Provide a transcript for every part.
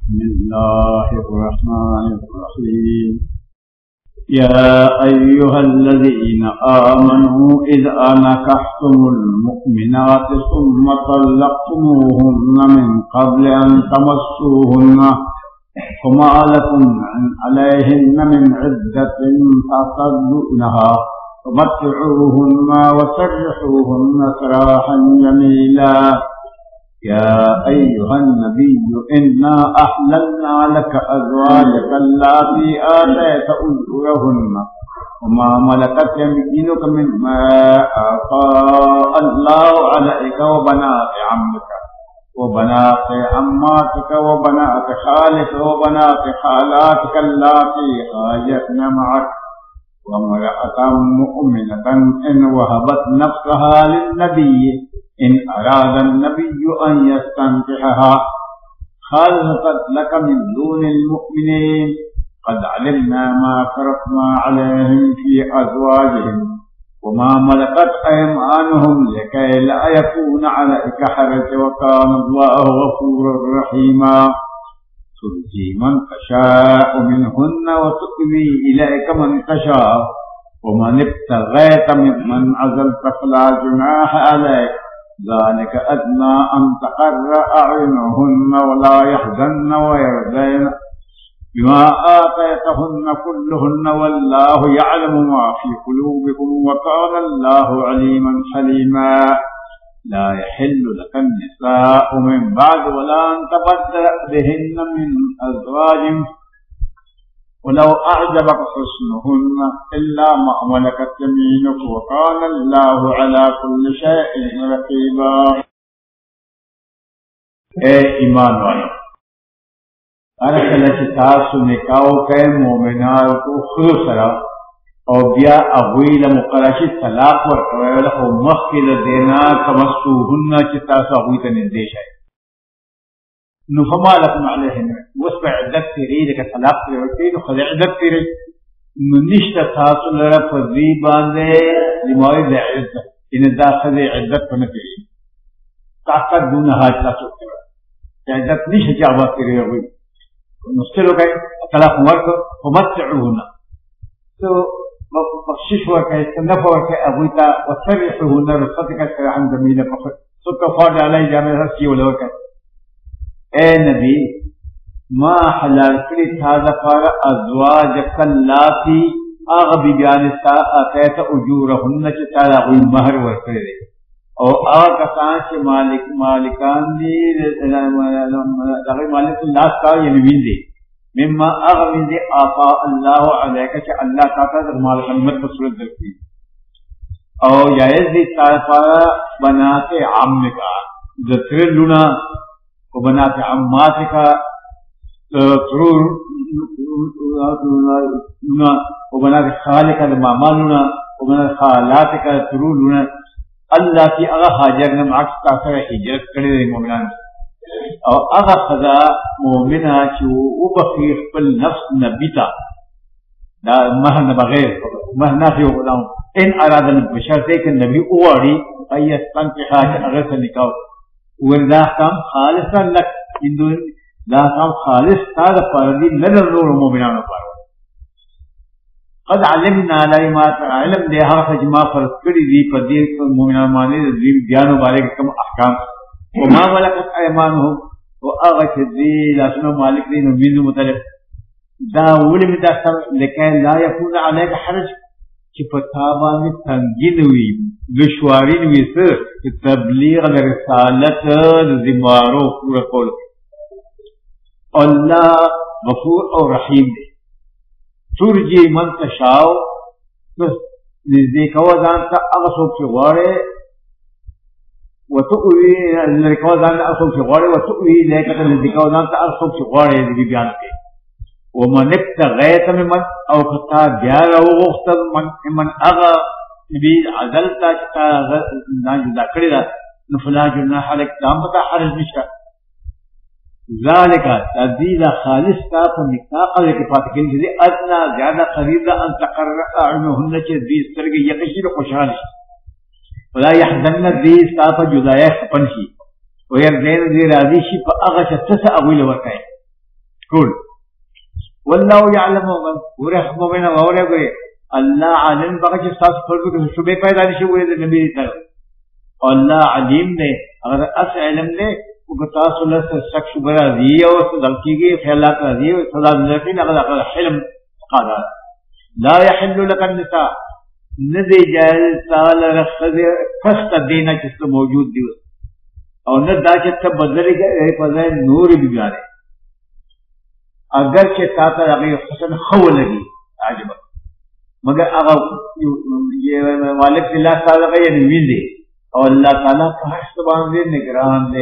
بسم الله الرحمن الرحيم يا أيها الذين آمنوا إذا نكحتم المؤمنات ثم طلقتموهن من قبل أن تمسوهن فما لكم عليهن من عدة تعتدونها فمتعوهن وسرحوهن سراحا جميلا يا أيها النبي إنا أحللنا لك أزواجك اللاتي آتيت أجورهن وما ملكت يمينك مما أعطاء الله عليك وبنات عمك وبنات عماتك وبنات خالك وبنات خالاتك اللاتي هاجرن معك وامرأة مؤمنة إن وهبت نفسها للنبي إن أراد النبي أن يستنكحها خالصة لك من دون المؤمنين قد علمنا ما فرضنا عليهم في أزواجهم وما ملكت أيمانهم لكي لا يكون عليك حرج وكان الله غفورا رحيما ترجي من تشاء منهن وتؤوي إليك من تشاء ومن ابتغيت ممن عزلت فلا جناح عليك ذلك أدنى أن تقر أعينهن ولا يحزن ويرضين بما آتيتهن كلهن والله يعلم ما في قلوبكم وكان الله عليما حليما لا يحل لك النساء من بعد ولا أن تبدل بهن من أزواج ولو أعجبك حسنهن إلا ما ملكت يمينك وكان الله على كل شيء رقيبا. اے ایمان والو، ہر کله چې تاسو نکاح کوئ مومنانو کو خلو سره او بیا هغوی له مقرشي طلاق ورکوئ خو مخکې له دې نه تمسوهن چې تاسو هغوی ته نږدې شئ نو فما لكم عليهن اوس په عدت تېرې لکه طلاق پرې ورکوي نو ښځې عدت تېرې نو نشته تاسو لره په دوی باندې لموعد عدت یعنې دا ښځې عدت په نه تېرېږي تعتدونها چې تاسو کوئ چې عدت نشته چې هغه تېرې هغوی نو ستل وکړئ طلاق مو ورکړ فمتعوهن تو بخشش ورکړئ نفع ورکړئ هغوی ته وسرحوهن رخصت کړئ سراحا جمیلا څوک فاض علی جامع رسي وله ورکړئ اے نبی ما حلال کړي تا دپاره ازواجک اللاتی هغه بیبیانې ستا آتیت اجورهن چې تا د هغوی مهر ورکړی دی او هغه کسان چې مالکان دي د هغوی مالک لاس کا یعنې وین دی مما هغه وین دی آفاء الله علیک چې الله تا ته د مال غنیمت په صورت درکړي او جایز دی تا دپاره بنات عمکا د ترې لونه وبنات عماتك ترور وبنات خالك المعمالنا وبنات خالاتك ترورنا التي اغا هاجرنا معك تاثر هجرت کړي مؤمنان او اغا خدا مؤمنه چې وبخي خپل نفس نبيتا دا مهن بغیر مهن في غلام ان اراد بشرط کہ نبی اوړي ايستن په حاجت اغه نکاح وردا کام خالصا لك من دون دا کام خالص تا د پردي نظر نور مؤمنانو پر قد علمنا علی ما علم دې هغه فجما فرض کړی دی په دې مؤمنانو باندې د دې بیان مبارک کوم احکام او ما ملکت ایمانهم او هغه چې دې لاسونو مالک دي نو وینو متعلق دا ولې می تاسو لکه لا یکون علیک حرج چې په تا باندې تنګین وي دشواری وي څه تبلیغ د رسالت د ذمارو پورا کول الله غفور او رحیم دی ترجی من تشاء بس نزدې کوه ځان ته هغه څوک چې غواړې وتؤوي لرې کوه ځان ته هغه څوک چې غواړې وتؤوي الیک ته نزدې کوه ځان ته هغه څوک چې غواړې د بیان کې ومن ابتغیت ممن او کتا بیا راوغوښتل من هغه بی عدلتا چې تا ځان جدا کړې ده نو فلا جناح علیک دا هم پته حرج نشته ذالک تدیل خالص تا په نکاح قضیه کې پاتې کېږي چې ادنا زیاده قریب ده ان تقر اعینهن چې دې سترګې یقین شي خوشحاله شي ولا يحزن دې ستا په جدایۍ خپن شي ويرضين دې راضي شي په هغه چې څه هغوی له ورکوي ټول والله يعلم ورخ مومن اوره کوي الله عالم بغه چې تاسو فرض کې شوبه پیدا نشي وې د نبی تعالی الله علیم نے اگر اس علم نے کو تاسو له شک شوبه راځي او دلکیږي خیالات راځي او صدا لکن اگر حلم قاعده لا يحل لك النساء ندی جائز تعالی رخصه فست دینا چې موجود دی او نه دا چې ته بدلې په ځای نور بيګاره اگر چې تا ته هغه حسن خو لګي عجب مگر هغه مالک الله تعالی یې نیول دي او الله تعالی په هر څه باندې نگران دی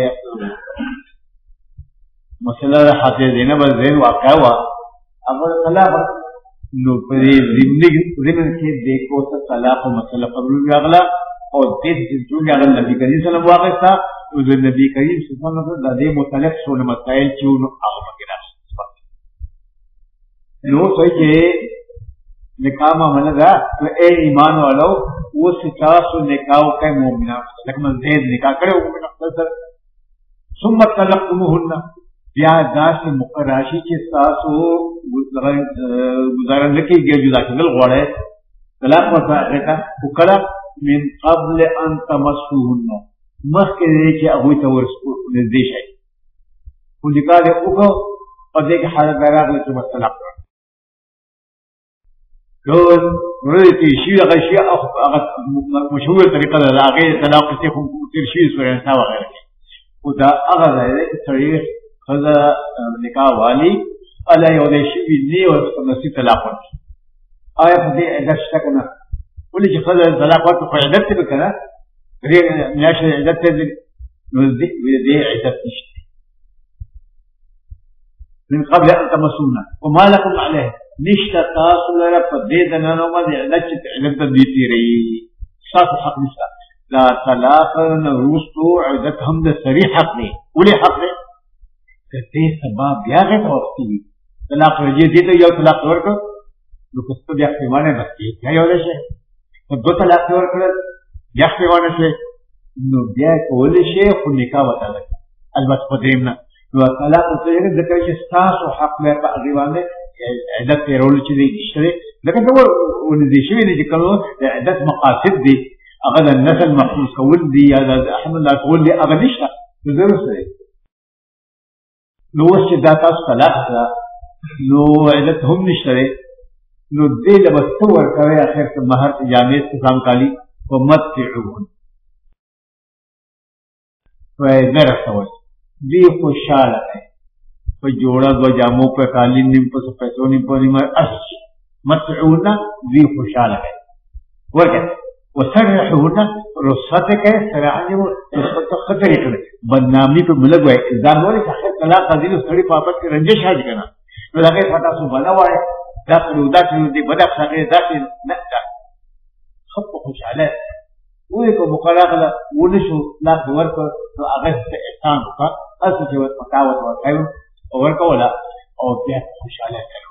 مسله حاضر دینه بل ذهن واقع وا اگر طلاق نو پرې زمین کې دیکھو ته طلاق مسله قبول راغلا او دې چې هغه نبی کریم صلی الله علیه وسلم او د نبی کریم صلی الله علیه وسلم د دې مختلف څونه مسائل چې هغه پکې راځي نو څه چې نکاح معاملہ دا تو اے ایمان والو وہ ستاسو نکاح کا مومنہ لکه زید نکاح کړو مومنہ سره ثم طلقتموهن بیا داس مقراشی چې تاسو گزارن لکی جدا کېدل غواړي طلاق ورته وکړه من قبل ان تمسوهن مخکې چې هغه ته ورسو نږدې شي خو نکاح وکړو په دې کې حالت راغله چې طلاق لون ورته شي هغه شي هغه مشهور طریقه ده هغه طلاق ته کوم تیر شي سره تا وغیرہ او دا هغه دی چې طریق خزا نکاح والی الا یو دې شي دی او نسی طلاق ورته آیا په دې عدت شته کنه ولې چې خزا طلاق ورته په عدت کې کنه دې میاشه عدت دې نو دې عدت نشته من قبل ان تمسونا وما لكم عليه نشتا تاسو لره په دې دنانو باندې عدت چې عدت دې تیری تاسو حق نشته لا طلاق نورستو عدت هم د صریح حق دی ولې حق دی دې سبب بیا غته وختي طلاق رجی دې ته یو طلاق ورکړ نو کوڅه بیا پیمانه بچي بیا یو شي په دوه طلاق ورکړ بیا پیمانه شي نو بیا کول شي خو نکاح وته البته په دې نه نو طلاق ته یې ذکر چې تاسو حق له په غیوانه عدت رول چې دې شته لکه دا ولې شي چې کله عدت مقاصد دي هغه د نسل محفوظ کول دي یا د احمد الله کول دي هغه نشته ضرورت دی نو چې دا تاسو طلاق نو عدت هم نشته نو دې له مستور کوي اخر ته مہر جامع استعمال کالی او متعون وای نه راځي دی خوشاله ہے په جوړه دو جامو په قالین نیم په پیسو نیم په نیمه اس متعون دی خوشاله ہے ورکه وسرحون رخصت کې سراجو رخصت خطر کړي بدنامي په ملګوي ځان ولې اخر طلاق دې سړي په اپت کې رنجش حاج کنا نو هغه فتا سو بنوای داخلو دې بدک څنګه داخل نه دا خط خوشاله وې په مقراغله ونشو لا ورکو نو هغه احسان وکړه اصل چې وکاوت ورکاو ورکولا او بیا خوشاله کړو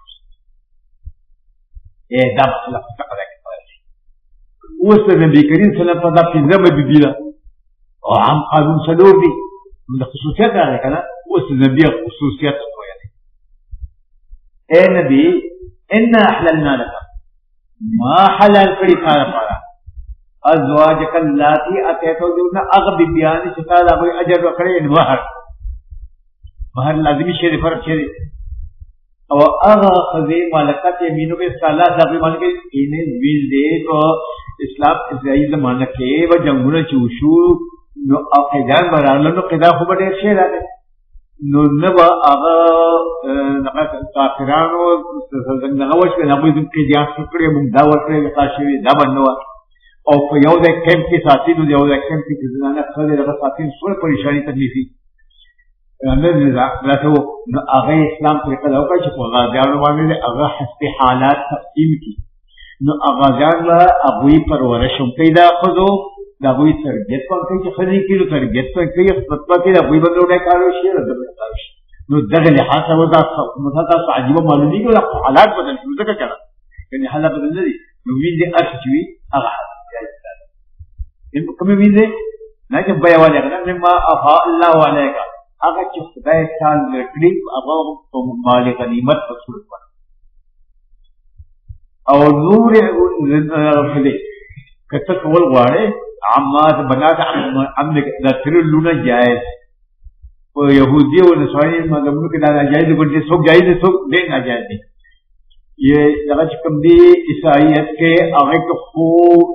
دا مسله څنګه اوس د نبی کریم صلی الله علیه وسلم په پنځمه بیبیله او عام قانون څلور دي د خصوصیت راغلی کنه اوس د نبی خصوصیت وایي اے نبی ان احللنا لك ما حلال کړی تا لپاره ازواجک اللاتی اتیتونا اغب بیان چې تعالی به اجر ورکړي مہر لازمی شی فرق شی او اغا خزی مالکت یمینو به سالا دغه مالک اینه ویل دی کو اسلام اسرائیل زمانہ کې و جنگونه چوشو نو اقیدان برانه نو قدا خو به ډیر شی راغی نو نو اغا دغه کافرانو څنګه وښه نه موږ کې جاس کړی موږ دا ورکړی تاسو دا بنو او په یو د کیمپ کې ساتي نو یو د کیمپ کې ځنه خلک دغه ساتي څوره پریشانی تکلیفي نه راته نو هغه اسلام طریقه دا وکړي چې په غازیانو باندې هغه حسب حالات تقسیم کی نو غازیان له ابوی پرورش هم پیدا خذو دا ابوی تربیت کوي چې خدای کیلو تربیت کوي خپل کې ابوی باندې کارو شي راځي نو دغه لحاظ ودا متاسف عجيبه معلومي کې حالات بدل شو ځکه کنه یعنی حالات بدل دي نو وین دي ارچوي هغه کوم وین دي نه چې بیا وایي کنه ما افا الله علیک هغه چې خدای سال لکړي هغه په مال غنیمت په صورت باندې او نور دې کته کول غواړي عمات بنات عم د تر لونه جائز او يهودي او نصراني مذهبونو کې دا ناجائز دي څوک جائز دي څوک دې ناجائز دي یہ دغه کوم دي عیسائیت کې هغه خو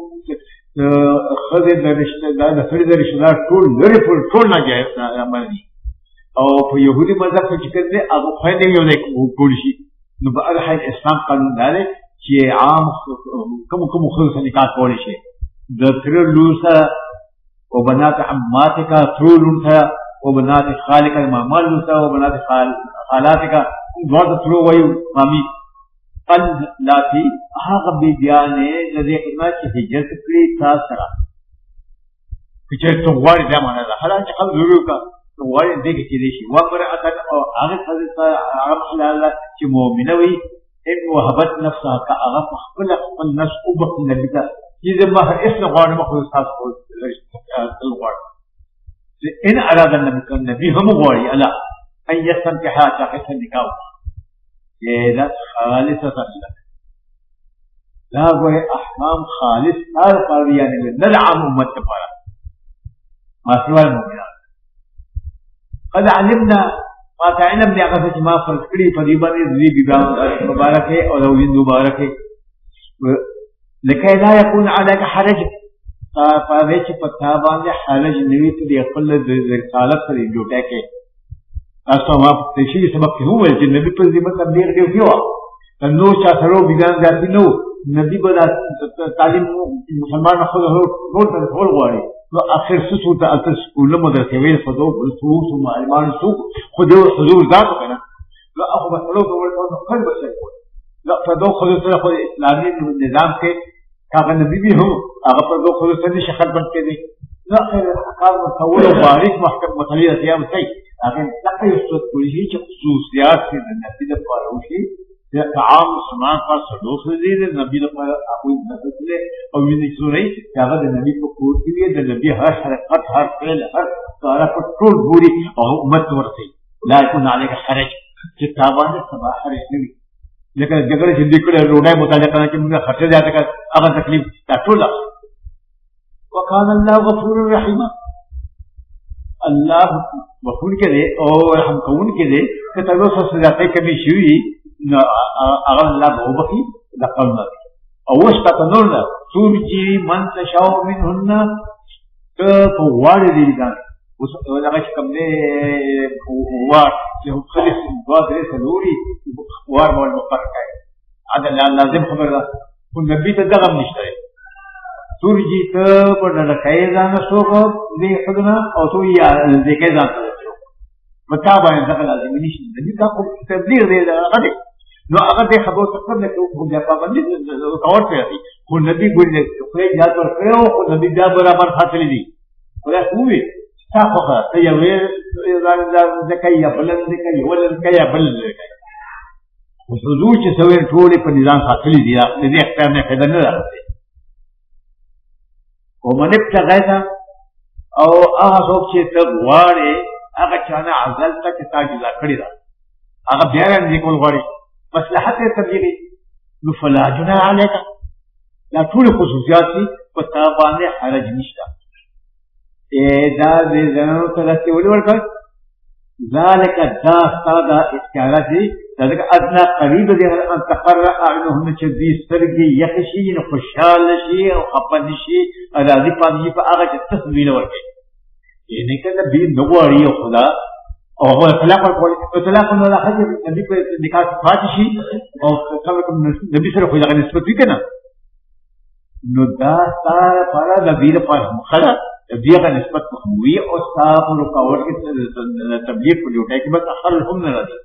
خدای د رشتہ دار د سړي د رشتہ دار ټول لري ټول ناجائز عمل دي او په يهودي مذهب کې چې کړي هغه خو دې یو نه کول شي نو په هر حال اسلام قانون دی چې عام کوم خلک نکاح کولی شي د تر لوسه او بنات عماتك ترولونها وبنات خالك مامال لوسه وبنات خالاتك بعض ترو ويو مامي قل لاتی هغه بیانې د دې خدمت چې هجرت کړی تاسو سره چې ته غواړې دا معنا ده حالانکه خلک ویلو کا غواړي دې کې دې شي وګوره اته او هغه حضرت عرب الله چې مؤمنه وي ان وهبت نفسها كأغف خپل نفس او بخل نبی ته چې ما اسم غواړم خو تاسو غواړم ان اراد النبي هم غواړي الا ان يستنكحها تحت النكاح یہ خالصة لك لا گوئے احکام خالص ہر پر یعنی ندعم امت پارا ما سوى المؤمنات قد علمنا ما تعلم نے اگر ما فرض کری فریبا نے ذی مبارک ہے اور زوج مبارک ہے لکہ لا يكون عليك حرج فاویچ پتہ باندې حرج نوی ته دی خپل د رسالت سره جوړه کې تاسو ما تشریح سبق کې هو چې نبی په ذمہ تبلیغ دی کیو نو چا سره بیان ځاتي نو نبی بل تعلیم مسلمان خو ټول غواړي نو اخر څه ته اصل سکول مدرسې ویل فدو رسول معلمان سو خو دې حضور ذات کنه لا اخو مسلو په ورته خپل بشي لا فدو خو سره اسلامي نظام کې هغه نبی به هو هغه په دو خو سره شخص بن کې دي لا خیر احکام متول بارک محکم متلیه سیام سي هغه دغه یو څه کولی چې خصوصیات دې د نبی د پاره وشي د عام مسلمان پر صدوق دې د نبی د پاره ابو نبی او ویني څوري هغه د نبی په کور کې د نبی هر حرکت هر فعل هر کار په ټول ګوري او امت ورته لا يكون عليك حرج چې تابانه صباح حرج نوي لکه جګړه چې دې کړه روډای مطالعه کنه چې موږ خرچه زیاته کړ هغه تکلیف دا ټول وكان الله غفور رحيم الله غفور کے دے اور ہم کون کے دے کہ تلو سزاتے کبھی شوی اگر اللہ بہبخی لقل نہ او استقنون سورجی من تشاء منهن فوار دی دان اس لگا کم نے وار جو خلص بعد سلوری وار مول مفرق ہے عدل لازم خبر کو نبی ته دغم نشته سورجی ته په لکای ځان سوګو دې خدنا او تو یا دې کې ځان ته متا باندې دغه لازم نشي دې کا کو تبلیغ دې هغه نو هغه دې خبرو څخه نه کوو بیا پابندي کور کوي خو نبی ګورې خو یې یاد ورکړو خو نبی دا برابر حاصل دي ولا کوي تاسو ته یو ځان ځکه یا بلند ځکه یو ولر کیا بلند ځکه حضور چې سوي ټول په نظام حاصل دي دې اختیار نه پیدا نه راځي ومن ابتغیتا او هغه څوک چې ته غواړې هغه چانه عزل ته چې تا جلا کړی دا هغه بیا یې کول غواړي مصلحت تبلیغي نو فلا جناح علیک دا ټول خصوصیات دي په تا باندې حرج نشته دا دې زنو ته راځي ولې ورکړ ذالک دا استاد اختیارات دي ذالک ادنا قریب دي ان تقرر اعینهم چې دې سترګې یخشي نو خوشاله شي او خپن شي راضي پاتې په هغه چې تسبیح ورکړي یعنی کله به نوړی خدا او هو طلاق ورکړي طلاق نو لا حاجه نبی په نکاح پاتې شي او کوم نبی سره خو هغه نسبت وکړي نو دا ستاره پر د بیر په مخړه دیغه نسبت مخوی او صاحب رکاوټ کې تبلیغ په جوړه کې بس اخر هم نه راځي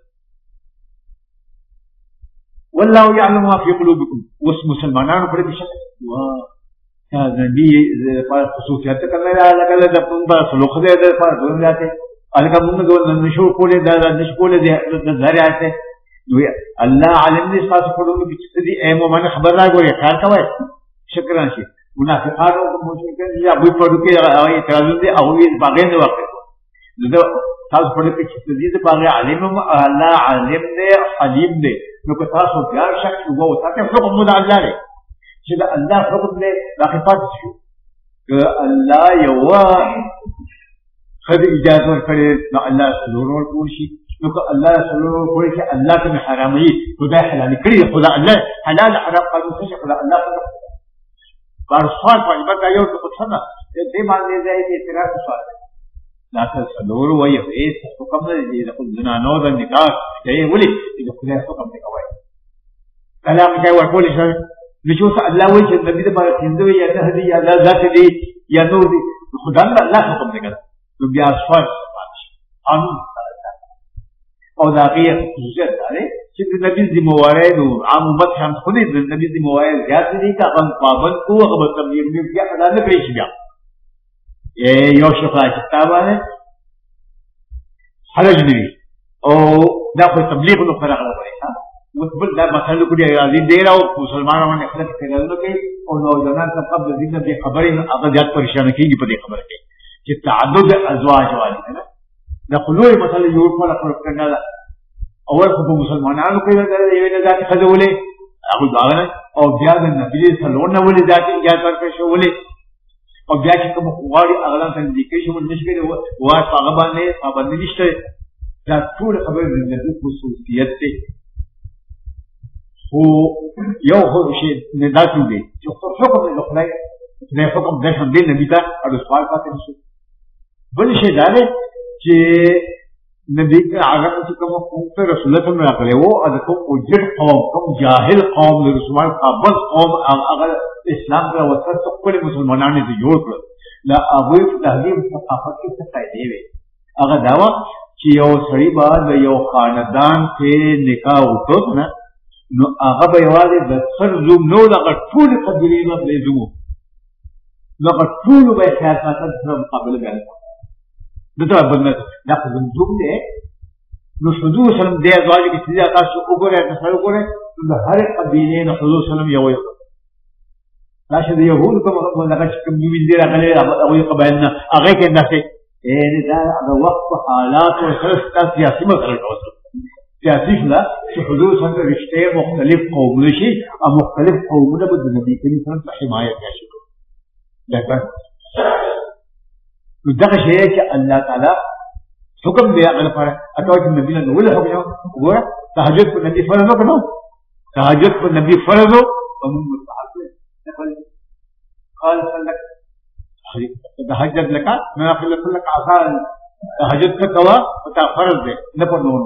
والله يعلم ما في قلوبكم وس مسلمانانو پر دې شک وا دا نبی په خصوصیت کله راغله د پنځه سلوخ دې د پر دنیاته الګا موږ نشو کولې دا نشو کولې د ذریعه نو الله علم دې تاسو په لور کې چې دې اې مومن خبر راغوري کار کوي شکران شي منافقانو کو مشرکان یا وی پړو کې اعتراض دي او یې باغې نه وکړي نو تاسو په دې کې تدید باغ عالم الله عالم دی حلیم دی نو که تاسو بیا شک وو تاسو حکم د الله دی چې د الله حکم دی باقي پاتې شو که الله یو خدای اجازه ورکړي نو الله سلور ورکول شي نو که الله سلور ورکړي چې الله ته حرامي خدای حلال کړی خدای الله حلال حرام قانون څه خدای الله پر سوال باندې بدا یو څه څنګه دې باندې ځای دې اعتراض سوال لا تسلور وایي هیڅ حکم نه دی د زنانو د نکاح دی ولي د خدای حکم دی کوي کلام کې ورکول شي نو چې الله وایي چې نبی دې باندې تیندوي یا نه دی یا ذات دی یا نور دی خدای الله حکم دی کوي نو بیا سوال قانون او دا غیر خصوصیت دی چې د نبی ذمہواری نو عام امت هم خو دې د نبی ذمہواری زیات دي کا غن پابند کو هغه تبلیغ نه بیا ادا نه کوي بیا یو شفا کتابانه حرج دی او دا خو تبلیغ نو فرق نه کوي ها مطلب دا مسله کو دی راځي ډیر او مسلمانانو باندې خلک څنګه کوي او نوجوانان ته قبل دین دې خبرې هغه زیات پریشان کیږي په دې خبره کې چې تعدد ازواج والی نه دا خلوی مسله یو په خپل کنه اول خو مسلمانانو کې یو نه ذات خذولې هغه داغنه او بیا د نبی صلی الله علیه وسلم ذات اجازه ورکړې شولې او بیا چې کوم غواړي هغه څنګه لیکي شو نشي وا هغه باندې پابند نشته دا ټول خبره د خصوصیت دی خو یو خو شي نه داسې دی چې حکم د خدای نه حکم د هم دی نبی ته او سوال پاتې نشي بل شي دا دی چې نبی هغه چې کوم رسول الله صلی الله علیه وسلم او کوم وجد قوم کوم جاهل قوم د رسول الله قابل قوم هغه اسلام پر وسط خپل مسلمانانو دې جوړ کړ لا ابو تهذیب ثقافت کې څه فائدې وي هغه داوا چې یو سړی بعد یو خاندان کې نکاح وکړ نه نو هغه به یوازې د سر زوم نو دغه ټول قبیلې نه لزمو دغه ټول به خیال ساتل سره مقابله بیان دته بدنه دا کوم زوم دی نو حضور سلام دې ازواج کې چې تاسو وګورئ تاسو وګورئ د هر قبیلې نه حضور سلام یو راشه د یهود کوم هغه چې کوم وین دی راغلي هغه قبایلنا هغه کې نشي دا د وخت حالات او سیاسي مسله اوسه سیاسي نه چې حضور څنګه رشته مختلف قومونه شي او مختلف قومونه به د نبی کریم صلی الله علیه وسلم حمایت کوي دا دغه شی چې الله تعالی حکم دی هغه لپاره اته چې نبی له ولا حکم وګوره تهجد په نبی فرض وکړو تهجد په نبی فرض او موږ مستحب قال لك تهجد لك نافل لك عصا تهجد کوا او تا فرض دی نه په نور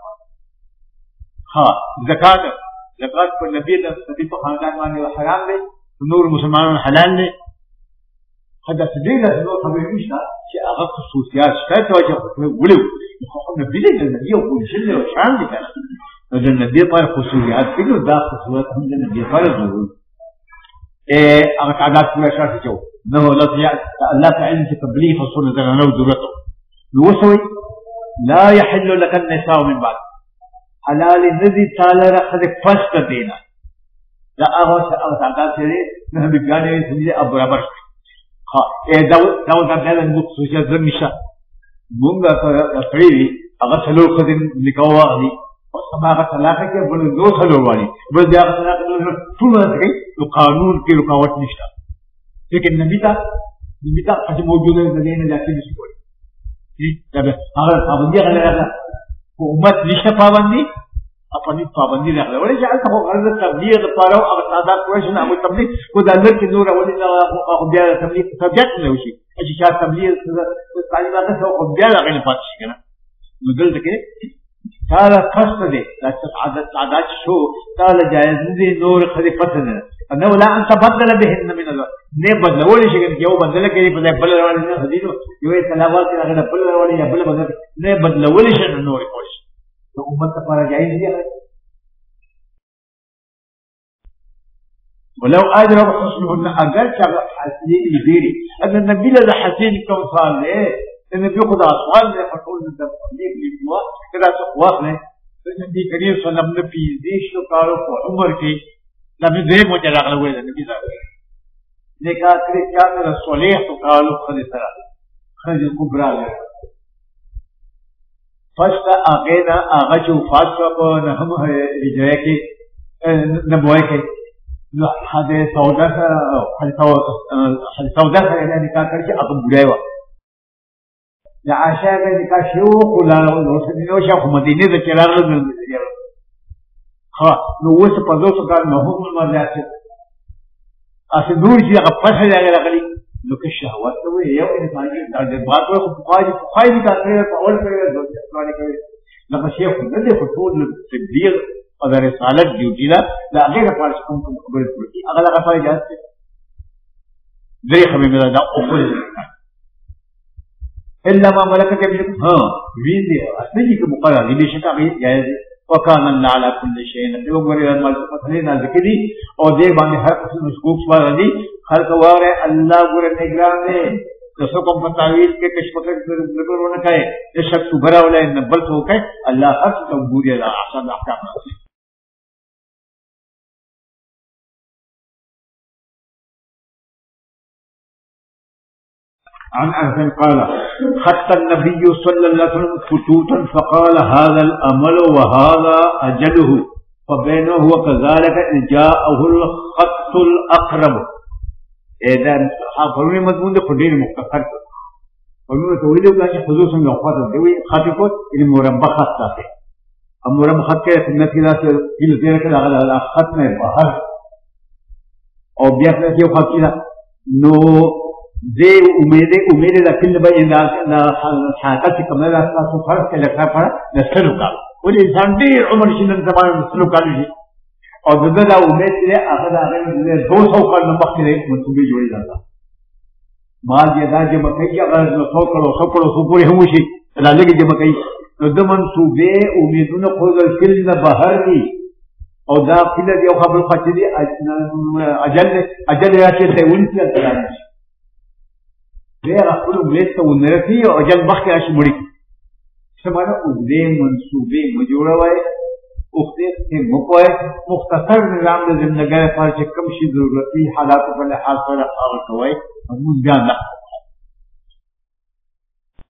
ها زکات په نبی له نبی په خاندان باندې حرام دی نور مسلمانانو حلال دی هذا سبيل انه خبر نشته چې هغه خصوصیات شته چې ولو خو نبی له نبی او شل او شان دي کنه د نبی پر خصوصیات کله دا خصوصیات هم د نبی پر ضروري هغه عادت پورا شرط جو نو الله تعالی چې تبلیغ او سنت نه ضرورت نو وسوي لا يحل لك النساء من بعد حلال الذي تعالی رخذ فسق دینا دا هغه عادت سره نه بګانې سمجه برابر دا دغه د خصوصیات زميشه مونږه تقریبي هغه څلور خدای نکاح واغلي او سماغه طلاق کې بل نو څلور والی بل دا طلاق ټول راځي نو قانون کې رکاوټ نشته لیکن نبی تا چې موجوده ده نه ځکه نشي کولی دا هغه پابندي غلره کو امت نشته پابندي اپنی پابندی راغله ولې چې الته غرض تبلیغ لپاره او اقتصاد پروژه نه تبلیغ کو د الله کې نور ولې او بیا تبلیغ سبجیکټ نه وشي چې شاته تبلیغ تعلیمات څو او بیا غني پاتې شي کنه نو دلته کې تعالی قصد دې عادت شو تعالی جایز دې نور خلیفت نه انه لا انت بدل بهن من الله نه بدل ولې شي کې یو بدل کې په بل روان نه حدیث یو تلاوت هغه بل روان یا بل بدل نه بدل ولې شي نور کوي تو امت پر جائز دي ولو اجرب حسنهن اگر چا حسین بیری اگر نبی له حسین کوم سوال له نبی خدا سوال له ټول د تبلیغ لیکوا کدا څه واخله نبی کریم صلی الله علیه وسلم په دې شو کارو په عمر کې نبی دې مو راغله وې نبی دا نکاح کړی چې صالح تو کارو خدای سره خدای کبرا له فسٹ آگے آغا جو فاسٹ نہ ہم جو ہے کہ نبوئے کے حد سودا کا نکاح کر کے اب بڑھائے ہوا عائشہ کا نکاح شروع ولا نو شاف مدینه د چراغ له ها نو وس په دوه کال نو هم مرجع اصل نور شي هغه فتح راغلی نو که شهوت نو یو انسان د بات او خواهی کا کړی په اول کې د ځواني کوي لکه شیخ نه دی په ټول تبلیغ او د رسالت ډیوټي لا هغه لپاره کوم خبرې کوي هغه لپاره اجازه دی خبرې دا او خپل الا ما ملكت يمينكم ها وين دي اصلي کہ مقرر ہے بے شک جائز وكان الله على كل شيء قدير وغير الملك لنا ذکری اور دے باندې ہر قسم مشکوک سوال دی خلق واره اللہ ګور نگران ہے تو کوم تعویل کے کشف کر نہ کہے یہ شخص برا ولا نبل تو کہ اللہ ہر کو بوری لا احسن احکام عن أنس قال خط النبي صلى الله عليه وسلم خطوطا فقال هذا الأمل وهذا أجله فبينه وكذلك جاءه الخط الأقرب. إذا فرمي مضمون ده خدير مختصر فرمي تقولي له كذا خصوصا لو خاطر دوي خاطر إلى مربع خط ده المربع خط كده سنة كده في الزيارة كده على خط من بحر أو بيأكل كده خط كده نو دے امید دا کل با نا حاکت کمنا راستا سو فرق کے لکھا پڑا نسلو کالو ولی انسان دیر عمر شنن زمان نسلو کالو جی اور دا امید لے آخر آخر 200 کال نمک کے منصوبی جوڑی جاتا مال جیدہ جمع کئی اگر 100 کلو سو پوری ہموشی لالے کی جمع کئی دا منصوبے امیدون خود کل بہر دی اور دا کل دیو خبر خاچی دی اجل راشی تیونی سی اترانی غير أقول بيت ونرتي وجل بخي أشمري سمعنا أقدام منصوبين مجورة واي أختير مقوي مختصر نظام لازم نجار فارش كم شيء ضروري حالات ولا حال فرق أو كواي مضمون بيان لا